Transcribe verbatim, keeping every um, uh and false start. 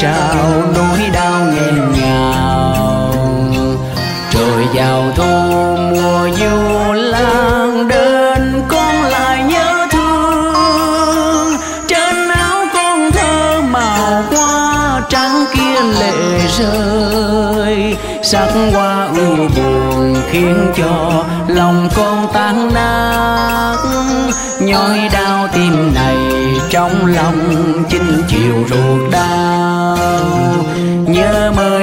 trao nỗi đau nghẹn ngào. Rồi vào thu mùa du lan đến con lại nhớ thương. Trên áo con thơ màu hoa trắng kia lệ rơi. Sắc hoa ưu buồn khiến cho lòng con tan nát. Nhói đau tim này trong lòng chinh chiều ruột đau. Nhớ mơ